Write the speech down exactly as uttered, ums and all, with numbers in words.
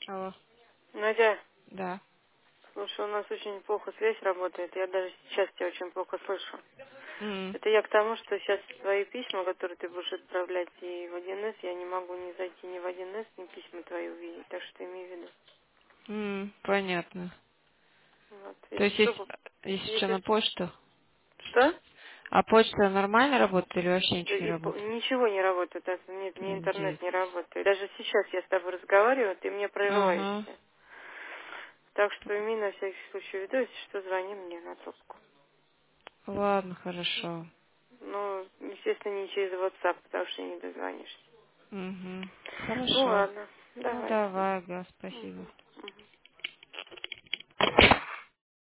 Алло. Надя, Да. слушай, у нас очень плохо связь работает. Я даже сейчас тебя очень плохо слышу. М, Это я к тому, что сейчас твои письма, которые ты будешь отправлять и в один эс, я не могу ни зайти ни в один эс, ни письма твои увидеть. Так что имей в виду. м, Понятно. Вот. То Если есть, что, если, поп- если что, если... на почту? Что? А почта нормально работает или вообще Да ничего не и по- работает? ничего не работает. так, Нет, мне интернет Индейцы. не работает. Даже сейчас я с тобой разговариваю, ты мне Ага. прерываешься. Так что имей на всякий случай в виду, если что, звони мне на трубку. Ладно, хорошо. Ну, естественно, не через WhatsApp, потому что не дозвонишься. Угу. Ну Хорошо. ладно, Ну давай. давай, ага, Мгм. спасибо.